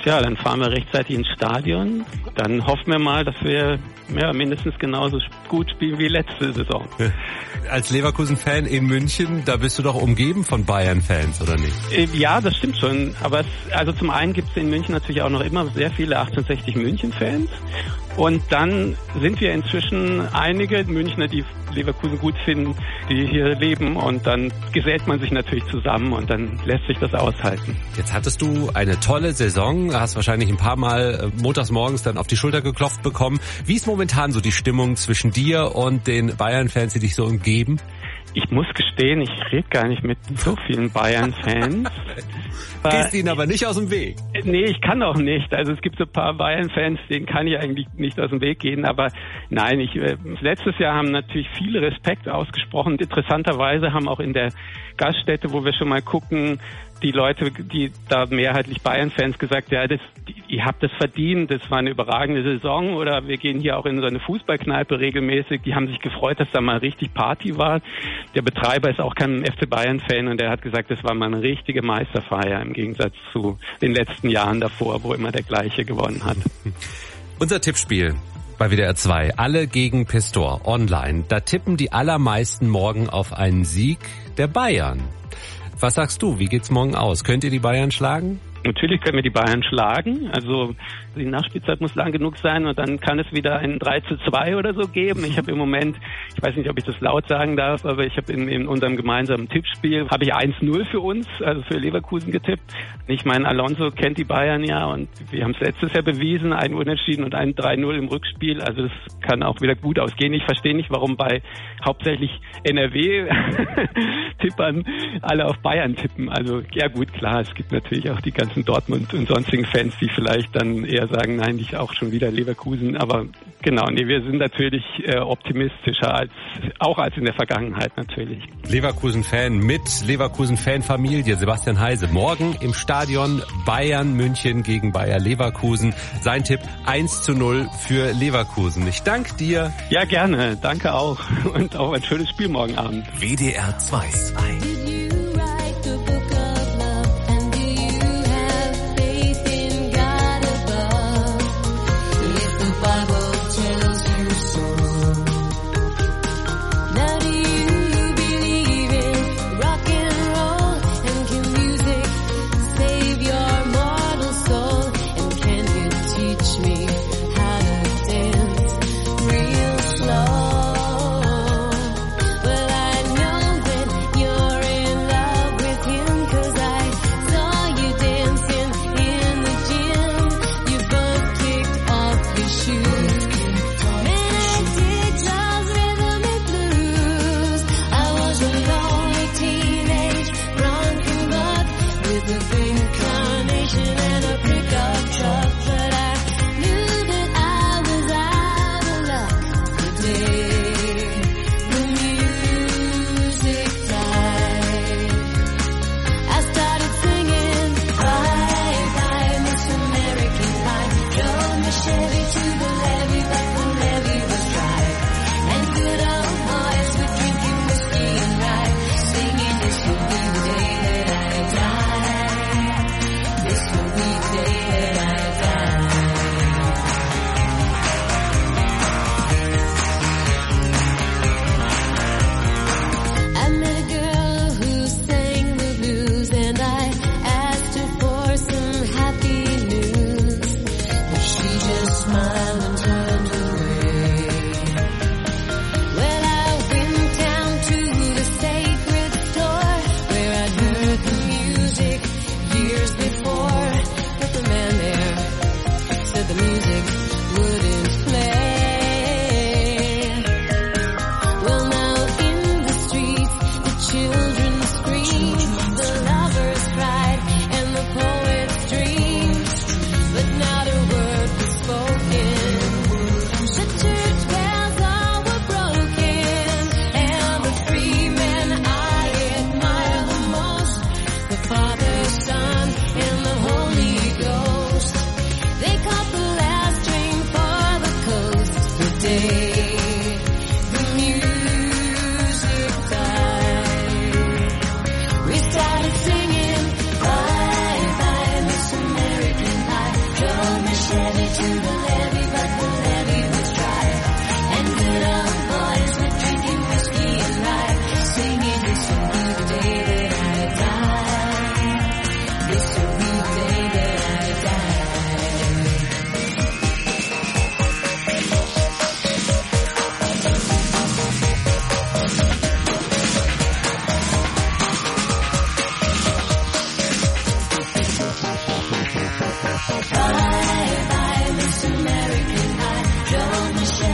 Speaker 2: Ja, dann fahren wir rechtzeitig ins Stadion. Dann hoffen wir mal, dass wir mindestens genauso gut spielen wie letzte Saison.
Speaker 8: Als Leverkusen-Fan in München, da bist du doch umgeben von Bayern-Fans, oder nicht?
Speaker 2: Ja, das stimmt schon. Aber also zum einen gibt es in München natürlich auch noch immer sehr viele 1860 München-Fans. Und dann sind wir inzwischen einige Münchner, die Leverkusen gut finden, die hier leben. Und dann gesellt man sich natürlich zusammen und dann lässt sich das aushalten.
Speaker 8: Jetzt hattest du eine tolle Saison, hast wahrscheinlich ein paar Mal montags morgens dann auf die Schulter geklopft bekommen. Wie ist momentan so die Stimmung zwischen dir und den Bayern-Fans, die dich so umgeben?
Speaker 2: Ich muss gestehen, ich rede gar nicht mit so vielen Bayern-Fans.
Speaker 8: Gehst ihnen aber nicht aus dem Weg?
Speaker 2: Nee, ich kann auch nicht. Also es gibt so ein paar Bayern-Fans, denen kann ich eigentlich nicht aus dem Weg gehen. Aber nein, letztes Jahr haben natürlich viele Respekt ausgesprochen. Interessanterweise haben auch in der Gaststätte, wo wir schon mal gucken, die Leute, die da mehrheitlich Bayern-Fans gesagt, ja, ihr habt das verdient, das war eine überragende Saison, oder wir gehen hier auch in so eine Fußballkneipe regelmäßig. Die haben sich gefreut, dass da mal richtig Party war. Der Betreiber ist auch kein FC Bayern-Fan und der hat gesagt, das war mal eine richtige Meisterfeier im Gegensatz zu den letzten Jahren davor, wo immer der gleiche gewonnen hat.
Speaker 8: Unser Tippspiel bei WDR 2, alle gegen Pistor, online. Da tippen die allermeisten morgen auf einen Sieg der Bayern. Was sagst du? Wie geht's morgen aus? Könnt ihr die Bayern schlagen?
Speaker 2: Natürlich können wir die Bayern schlagen. Also die Nachspielzeit muss lang genug sein und dann kann es wieder ein 3:2 oder so geben. Ich habe im Moment, ich weiß nicht, ob ich das laut sagen darf, aber ich habe in unserem gemeinsamen Tippspiel, habe ich 1:0 für uns, also für Leverkusen getippt. Ich meine, Alonso kennt die Bayern ja und wir haben es letztes Jahr bewiesen, ein Unentschieden und ein 3:0 im Rückspiel. Also das kann auch wieder gut ausgehen. Ich verstehe nicht, warum bei hauptsächlich NRW-Tippern alle auf Bayern tippen. Also ja gut, klar, es gibt natürlich auch die ganzen Dortmund und sonstigen Fans, die vielleicht dann eher sagen, nein, nicht auch schon wieder Leverkusen. Aber genau, nee, wir sind natürlich optimistischer als in der Vergangenheit natürlich.
Speaker 8: Leverkusen-Fan mit Leverkusen-Fan-Familie, Sebastian Heise. Morgen im Stadion Bayern München gegen Bayer Leverkusen. Sein Tipp 1:0 für Leverkusen. Ich danke dir.
Speaker 2: Ja, gerne. Danke auch. Und auch ein schönes Spiel morgen Abend.
Speaker 3: WDR 2.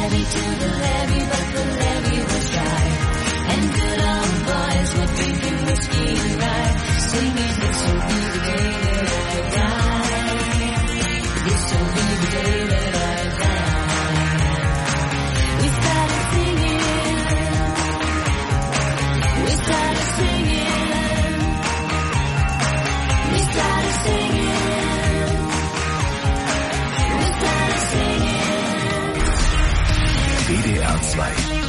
Speaker 10: levee to the levee, but the levee was dry. And good old boys were drinking whiskey and rye, singing, this will be the day that I die. This will be the day that I die. We started singing. We started singing. We started singing. We started singing.
Speaker 3: WDR 2.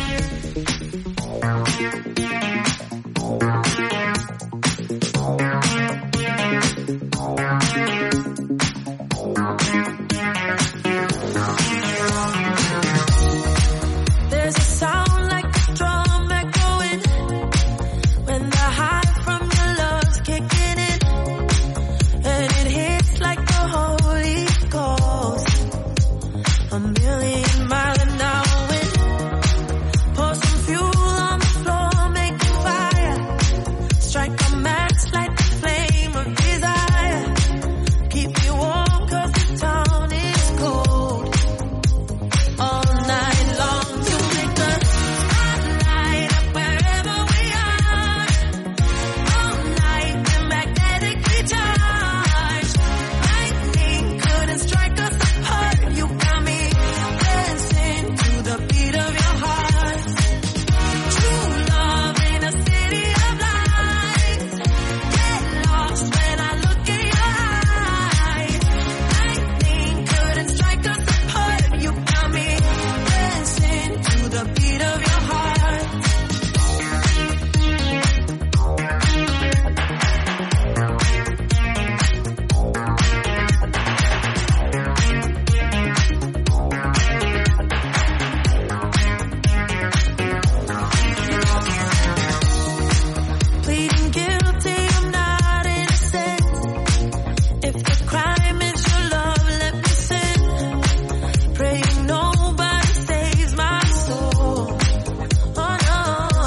Speaker 10: There's a sound like a drum echoing when the high from your love's kicking in, and it hits like the Holy Ghost. A million mile an hour wind. Pour some fuel on the floor, make a fire. Strike a match, light the flame of desire. Keep me warm 'cause the town is cold. All night long you make us light up wherever we are. All night we're magnetically charged. Lightning couldn't strike us apart. You got me dancing to the beat of your heart. True love in a city of lights. Get lost when I look in your eyes. Lightning couldn't strike us apart. You got me dancing to the beat of your heart. Pleading guilty, I'm not innocent. If the crime is your love, let me sin. Praying nobody saves my soul. Oh no.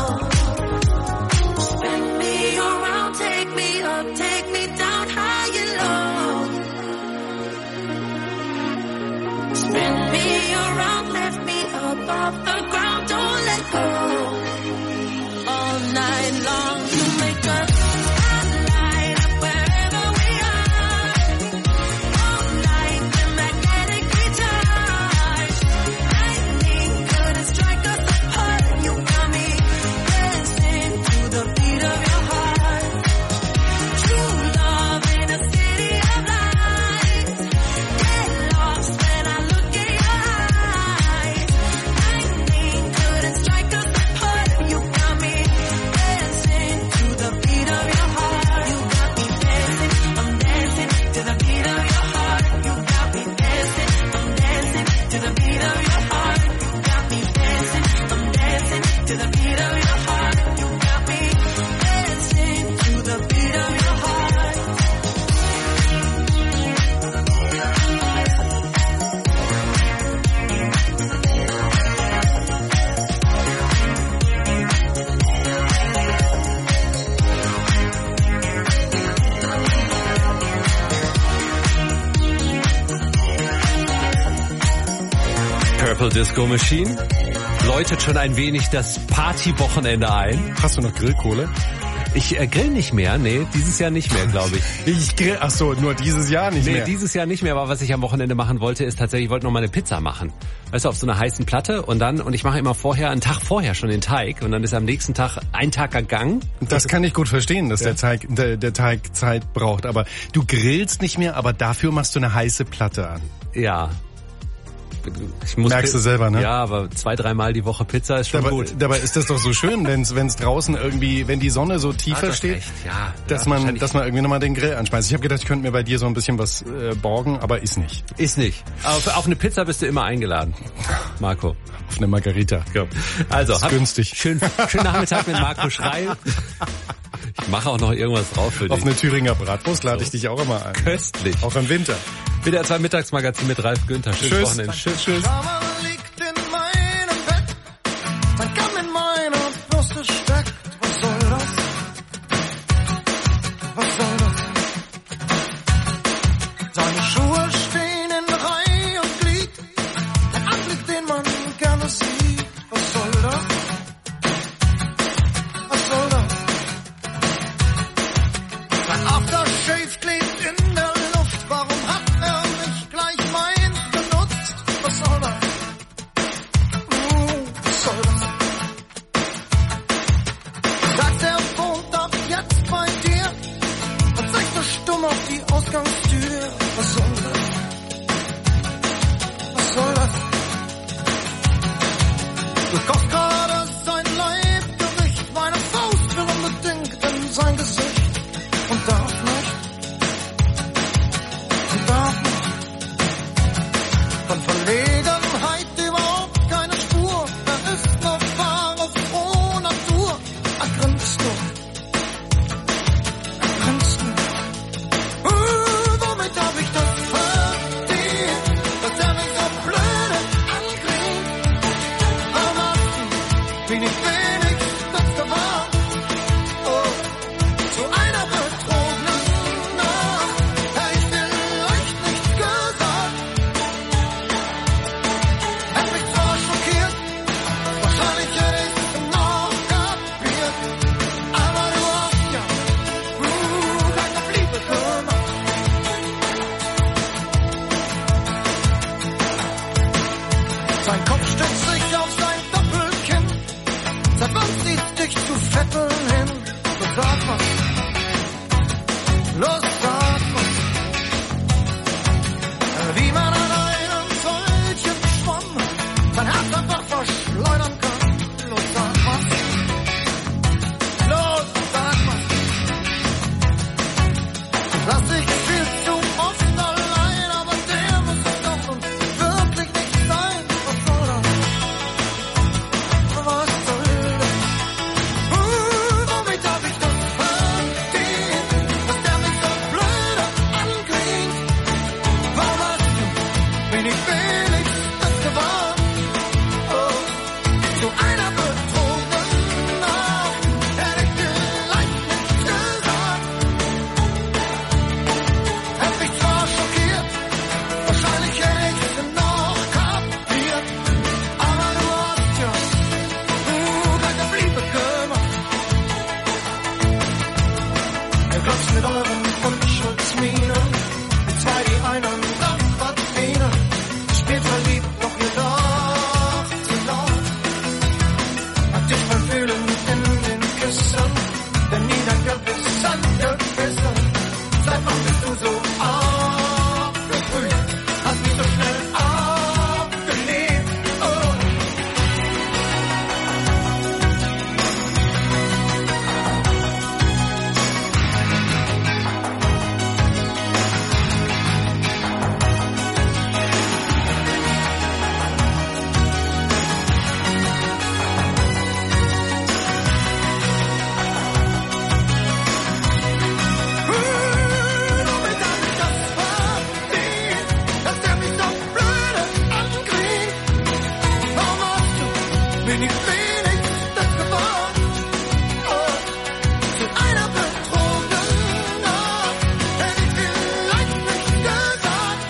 Speaker 10: Spin me around, take me up, take me down high and low. Spin me around, lift me up off the ground, don't let go. All night long you make us light up wherever we are. All night we're magnetically charged. Lightning couldn't strike us apart. You got me dancing to the beat of your heart. True love in a city of lights. Get lost when I look in your eyes. Lightning couldn't strike us apart. You got me dancing to the beat of your heart. You got me dancing, I'm dancing to the beat of your heart. You got me dancing, I'm dancing to the beat of your heart. You got me dancing, I'm dancing to the beat of your heart. You got me dancing to the beat of your heart.
Speaker 8: Purple Disco Machine läutet schon ein wenig das Partywochenende ein.
Speaker 4: Hast du noch Grillkohle?
Speaker 8: Ich grill nicht mehr, nee, dieses Jahr nicht mehr, glaube ich.
Speaker 4: Ich grill, ach so, nur dieses Jahr nicht mehr.
Speaker 8: Nee, dieses Jahr nicht mehr, aber was ich am Wochenende machen wollte, ist tatsächlich, ich wollte noch mal eine Pizza machen. Weißt du, auf so einer heißen Platte und ich mache immer einen Tag vorher schon den Teig und dann ist am nächsten Tag ein Tag gegangen.
Speaker 4: Das kann ich gut verstehen, dass der Teig Zeit braucht, aber du grillst nicht mehr, aber dafür machst du eine heiße Platte an.
Speaker 8: Ja.
Speaker 4: Merkst du selber, ne?
Speaker 8: Ja, aber 2-3 Mal die Woche Pizza ist schon gut.
Speaker 4: Dabei ist das doch so schön, wenn's draußen irgendwie, wenn die Sonne so tiefer steht,
Speaker 8: ja,
Speaker 4: dass man irgendwie nochmal den Grill anschmeißt. Ich habe gedacht, ich könnte mir bei dir so ein bisschen was borgen, aber ist nicht.
Speaker 8: Ist nicht. Auf eine Pizza bist du immer eingeladen, Marco.
Speaker 4: Auf eine Margarita.
Speaker 8: Ja. Also,
Speaker 4: ist günstig.
Speaker 8: Schönen Nachmittag mit Marco Schreil. Ich mache auch noch irgendwas drauf für dich.
Speaker 4: Auf eine Thüringer Bratwurst lade ich dich auch immer ein.
Speaker 8: Köstlich.
Speaker 4: Auch im Winter.
Speaker 8: WDR 2 Mittagsmagazin mit Ralf Günther. Schönes Wochenende. Tschüss.
Speaker 10: Mama liegt in meinem Bett, mein Kamm in meiner Brust steckt. Was soll das? Was soll das? Seine Schuhe stehen in Reihe und Glied, ein Anblick, den man gerne Sein Kopf stützt sich auf sein Doppelkinn. Seit wann zieht dich zu Vetteln hin? Los, sag was. Los, sag was. Wie man an einem solchen Schwamm sein Herz einfach verschleudern kann. Los, sag was. Los, sag was. Lass dich viel zu oft allein, aber der muss es doch und wirklich nicht sein. Was soll das? Was soll das? Womit darf ich das verstehen, dass der mich so blöde ankriegt? Warum hast du wenig das gewarnt? Oh, zu einer betrogenen Nacht hätte ich vielleicht nichts gesagt. Hätt mich zwar schockiert, wahrscheinlich hätte ich es noch kapiert, aber du hast ja gleich auf Liebe gemacht. Ihr glotzt mit euren Unschuldsmienen, die zwei, die einen Saft verdienen. Spielt verliebt, doch ihr lacht zu laut. Hab dich beim Fühlen in den Küssen, denn nie dein Gewissen gebissen. Seit wann bist du so abgebrüht? Hast mich so schnell abgelehnt. Oh. Womit darf ich das verstehen, dass der mich so blöde ankriegt? Warum hast du wenig das gewarnt? Oh, zu einer betrogenen Nacht hätte ich vielleicht nicht gesagt.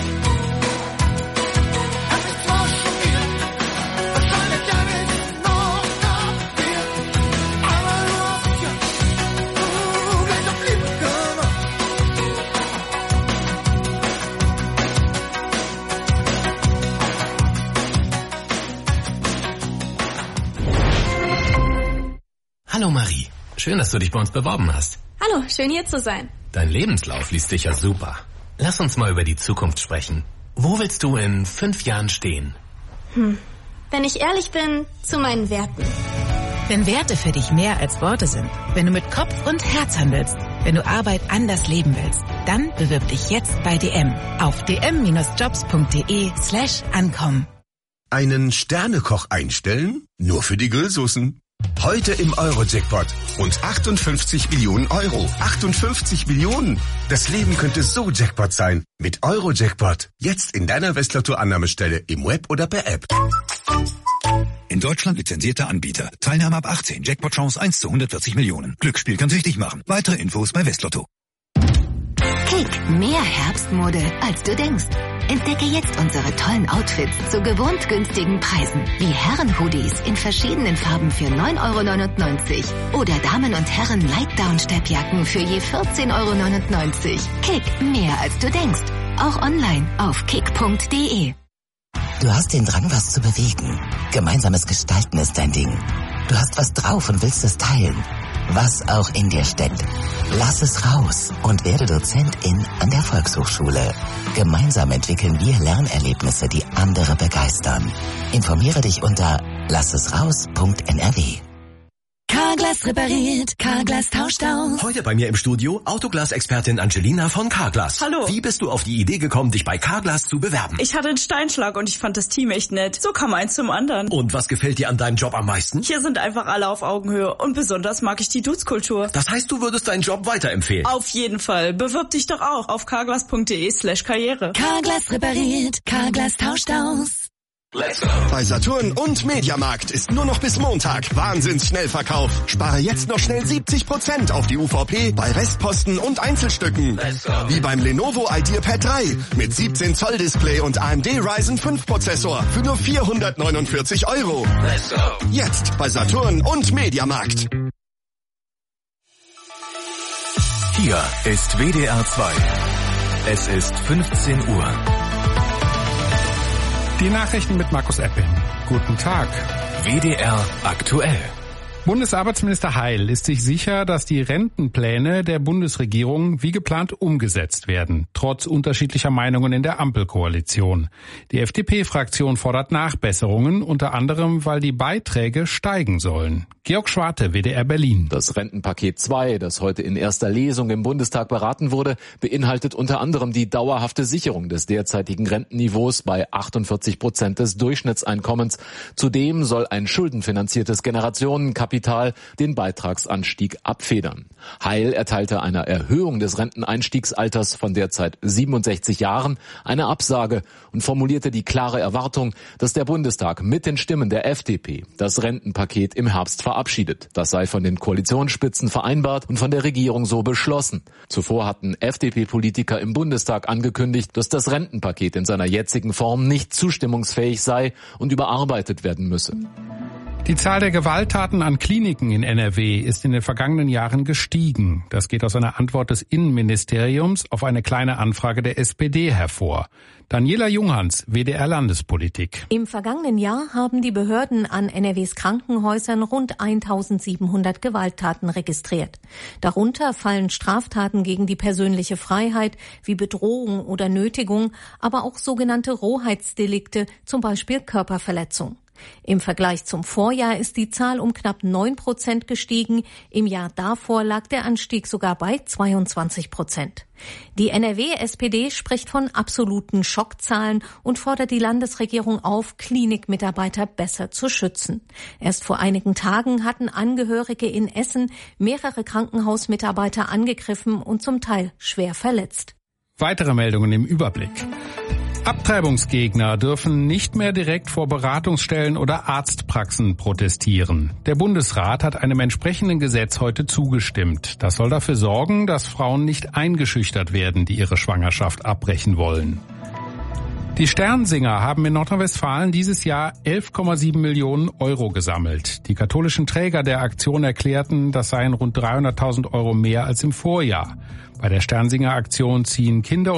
Speaker 10: Hätt mich zwar schockiert, wahrscheinlich hätte ich es noch kapiert, aber du hast ja gleich auf Liebe gemacht.
Speaker 8: Hallo Marie, schön, dass du dich bei uns beworben hast.
Speaker 5: Hallo, schön hier zu sein.
Speaker 8: Dein Lebenslauf liest sicher super. Lass uns mal über die Zukunft sprechen. Wo willst du in 5 Jahren stehen?
Speaker 5: Wenn ich ehrlich bin, zu meinen Werten.
Speaker 6: Wenn Werte für dich mehr als Worte sind, wenn du mit Kopf und Herz handelst, wenn du Arbeit anders leben willst, dann bewirb dich jetzt bei DM auf dm-jobs.de/ankommen.
Speaker 18: Einen Sternekoch einstellen? Nur für die Grillsoßen. Heute im Euro-Jackpot. Und 58 Millionen Euro. 58 Millionen! Das Leben könnte so Jackpot sein. Mit Euro-Jackpot. Jetzt in deiner Westler-Tour-Annahmestelle im Web oder per App.
Speaker 23: In Deutschland lizenzierter Anbieter. Teilnahme ab 18. Jackpot-Chance 1 zu 140 Millionen. Glücksspiel kann süchtig machen. Weitere Infos bei Westlotto.
Speaker 24: Kick, mehr Herbstmode, als du denkst. Entdecke jetzt unsere tollen Outfits zu gewohnt günstigen Preisen. Wie Herren-Hoodies in verschiedenen Farben für 9,99 € oder Damen- und Herren-Lightdown-Steppjacken für je 14,99 €. Kick, mehr als du denkst. Auch online auf kick.de.
Speaker 25: Du hast den Drang, was zu bewegen. Gemeinsames Gestalten ist dein Ding. Du hast was drauf und willst es teilen. Was auch in dir steckt. Lass es raus und werde Dozentin an der Volkshochschule. Gemeinsam entwickeln wir Lernerlebnisse, die andere begeistern. Informiere dich unter lassesraus.nrw.
Speaker 6: Carglass repariert, Carglass tauscht aus.
Speaker 26: Heute bei mir im Studio Autoglas-Expertin Angelina von Carglass.
Speaker 27: Hallo.
Speaker 26: Wie bist du auf die Idee gekommen, dich bei Carglass zu bewerben?
Speaker 27: Ich hatte einen Steinschlag und ich fand das Team echt nett. So kam eins zum anderen.
Speaker 26: Und was gefällt dir an deinem Job am meisten?
Speaker 27: Hier sind einfach alle auf Augenhöhe und besonders mag ich die Dutzkultur.
Speaker 26: Das heißt, du würdest deinen Job weiterempfehlen?
Speaker 27: Auf jeden Fall. Bewirb dich doch auch auf carglass.de/karriere.
Speaker 6: Carglass repariert, Carglass tauscht aus.
Speaker 18: Let's go. Bei Saturn und Mediamarkt ist nur noch bis Montag Wahnsinns-Schnellverkauf. Spare jetzt noch schnell 70% auf die UVP bei Restposten und Einzelstücken. Let's go. Wie beim Lenovo IdeaPad 3 mit 17 Zoll Display und AMD Ryzen 5 Prozessor für nur 449 €. Let's go. Jetzt bei Saturn und Mediamarkt.
Speaker 3: Hier ist WDR 2. Es ist 15 Uhr.
Speaker 4: Die Nachrichten mit Markus Epping. Guten Tag.
Speaker 3: WDR aktuell.
Speaker 4: Bundesarbeitsminister Heil ist sich sicher, dass die Rentenpläne der Bundesregierung wie geplant umgesetzt werden, trotz unterschiedlicher Meinungen in der Ampelkoalition. Die FDP-Fraktion fordert Nachbesserungen, unter anderem, weil die Beiträge steigen sollen. Georg Schwarte, WDR Berlin.
Speaker 7: Das Rentenpaket 2, das heute in erster Lesung im Bundestag beraten wurde, beinhaltet unter anderem die dauerhafte Sicherung des derzeitigen Rentenniveaus bei 48% des Durchschnittseinkommens. Zudem soll ein schuldenfinanziertes Generationenkapital den Beitragsanstieg abfedern. Heil erteilte einer Erhöhung des Renteneinstiegsalters von derzeit 67 Jahren eine Absage und formulierte die klare Erwartung, dass der Bundestag mit den Stimmen der FDP das Rentenpaket im Herbst verabschiedet. Das sei von den Koalitionsspitzen vereinbart und von der Regierung so beschlossen. Zuvor hatten FDP-Politiker im Bundestag angekündigt, dass das Rentenpaket in seiner jetzigen Form nicht zustimmungsfähig sei und überarbeitet werden müsse.
Speaker 4: Die Zahl der Gewalttaten an Kliniken in NRW ist in den vergangenen Jahren gestiegen. Das geht aus einer Antwort des Innenministeriums auf eine kleine Anfrage der SPD hervor. Daniela Junghans, WDR Landespolitik.
Speaker 9: Im vergangenen Jahr haben die Behörden an NRWs Krankenhäusern rund 1700 Gewalttaten registriert. Darunter fallen Straftaten gegen die persönliche Freiheit wie Bedrohung oder Nötigung, aber auch sogenannte Rohheitsdelikte, zum Beispiel Körperverletzung. Im Vergleich zum Vorjahr ist die Zahl um knapp 9% gestiegen. Im Jahr davor lag der Anstieg sogar bei 22%. Die NRW-SPD spricht von absoluten Schockzahlen und fordert die Landesregierung auf, Klinikmitarbeiter besser zu schützen. Erst vor einigen Tagen hatten Angehörige in Essen mehrere Krankenhausmitarbeiter angegriffen und zum Teil schwer verletzt.
Speaker 4: Weitere Meldungen im Überblick. Abtreibungsgegner dürfen nicht mehr direkt vor Beratungsstellen oder Arztpraxen protestieren. Der Bundesrat hat einem entsprechenden Gesetz heute zugestimmt. Das soll dafür sorgen, dass Frauen nicht eingeschüchtert werden, die ihre Schwangerschaft abbrechen wollen. Die Sternsinger haben in Nordrhein-Westfalen dieses Jahr 11,7 Millionen Euro gesammelt. Die katholischen Träger der Aktion erklärten, das seien rund 300.000 Euro mehr als im Vorjahr. Bei der Sternsinger-Aktion ziehen Kinder